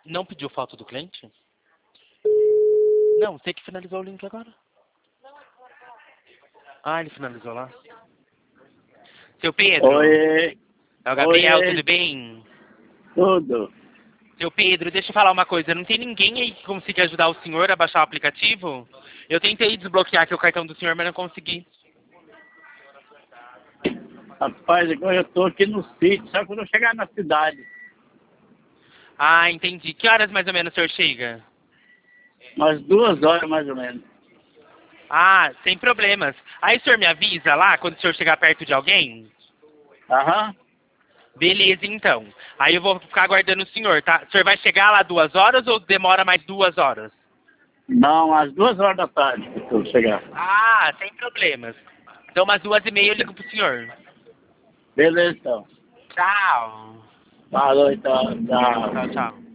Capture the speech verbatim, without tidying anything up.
Não pediu foto do cliente? Não, você que finalizou o link agora. Ah, ele finalizou lá. Seu Pedro. Oi. É o Gabriel, Oi. tudo bem? Tudo. Seu Pedro, deixa eu falar uma coisa. Não tem ninguém aí que consiga ajudar o senhor a baixar o aplicativo? Eu tentei desbloquear aqui o cartão do senhor, mas não consegui. Rapaz, agora eu tô aqui no sítio, só quando eu chegar na cidade. Ah, entendi. Que horas mais ou menos o senhor chega? Umas duas horas mais ou menos. Ah, sem problemas. Aí o senhor me avisa lá quando o senhor chegar perto de alguém? Aham. Beleza, então. Aí eu vou ficar aguardando o senhor, tá? O senhor vai chegar lá duas horas ou demora mais duas horas? Não, às duas horas da tarde que eu chegar. Ah, sem problemas. Então umas duas e meia eu ligo pro senhor. Beleza, então. Tchau. Falou, então. Tchau. Tchau, tchau.